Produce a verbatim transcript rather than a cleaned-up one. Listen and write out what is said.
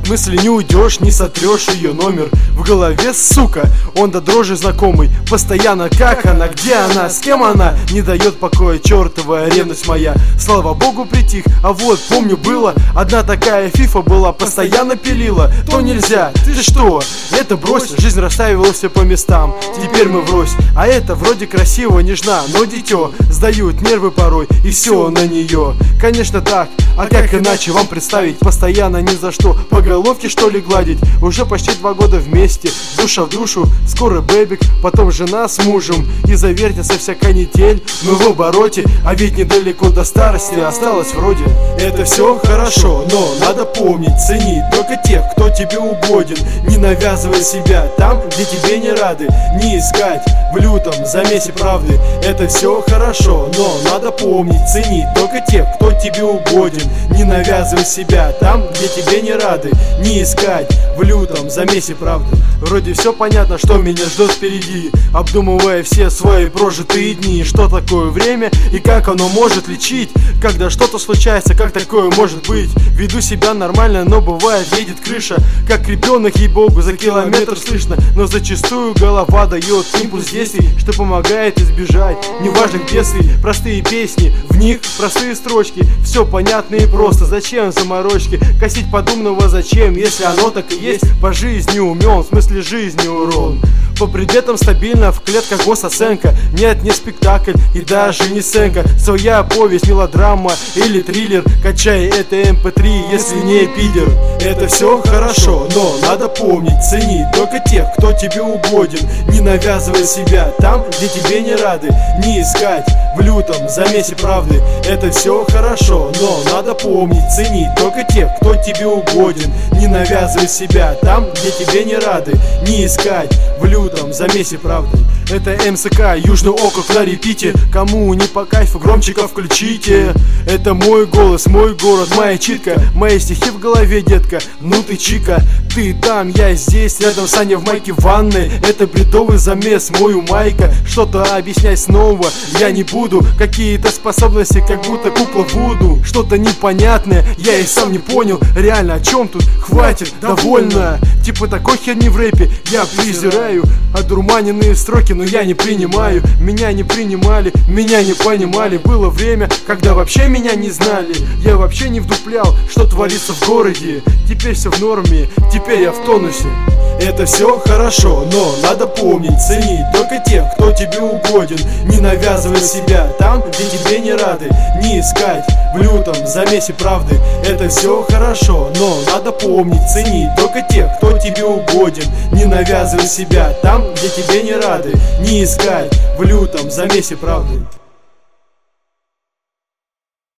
От мысли не уйдешь, не сотрешь ее номер. В голове, сука, он до дрожи знакомый. Постоянно как она, где она, с кем она. Не дает покоя чертовая ревность моя. Слава богу притих, а вот помню было. Одна такая фифа была, постоянно пилила. То нельзя, ты что, это брось. Жизнь расставила все по местам, теперь мы врозь. А это вроде красиво, нежна, но дитё. Сдают нервы порой, и все на нее. Конечно так, а как иначе вам представить? Постоянно ни за что, по головке что ли гладить. Уже почти два года вместе, душа в душу. Скоро бэбик, потом жена с мужем. И завертится вся канитель, мы в обороте. А ведь недалеко до старости осталось вроде. Это все хорошо, но надо помнить, ценить только тех, кто тебе угоден. Не навязывай себя там, где тебе не рады. Не искать в лютом замесе правды. Это все хорошо, но надо помнить, ценить только тех, кто тебе угоден. Не навязывай себя там, где тебе не рады. Не искать в лютом замесе правды. Вроде все понятно, что меня ждет впереди. Обдумывая все свои прожитые дни. Что такое время и как оно может лечить. Когда что-то случается, как такое может быть? Веду себя нормально, но бывает едет крыша. Как ребенок, ей-богу, за километр слышно. Но зачастую голова дает импульс действий, что помогает избежать неважных бедствий. Простые песни, в них простые строчки. Все понятно и просто, зачем заморочки? Косить подумного зачем, если оно так и есть. По жизни умен, в смысле жизни урон. По предметам стабильно, в клетках госоценка. Нет, не спектакль и даже не сценка. Своя повесть, мелодрама или триллер. Качай это эм пэ три, если не пидер. Это все хорошо, но надо помнить, ценить только тех, кто тебе угоден. Не навязывай себя там, где тебе не рады. Не искать в лютом замесе правды. Это все хорошо, но надо помнить, ценить только тех, кто тебе угоден. Не навязывай себя там, где тебе не рады. Не искать в лютом замесе правды. Это эм эс ка, Южный округ на репите. Кому не по кайфу, громчика включите. Это мой голос, мой город, моя читка. Мои стихи в голове, детка, ну ты чика. Ты там, я здесь, рядом Саня в майке в ванной. Это бредовый замес, мой у майка. Что-то объяснять снова я не буду. Какие-то способности, как будто кукла Вуду. Что-то непонятное, я и сам не понял. Реально, о чем тут? Хватит, довольно. Типа такой херни в рэпе я презираю. Одурманенные строки, но я не принимаю. Меня не принимали, меня не понимали. Было время, когда вообще меня не знали. Я вообще не вдуплял, что творится в городе. Теперь все в норме, теперь я в тонусе. Это все хорошо, но надо помнить, ценить только тех, кто тебе угоден. Не навязывай себя там, где тебе не рады. Не искать в лютом замесе правды. Это все хорошо, но надо помнить, ценить только тех, кто тебе угоден. Не навязывай себя там, где тебе не рады. Не искать в лютом замесе правды.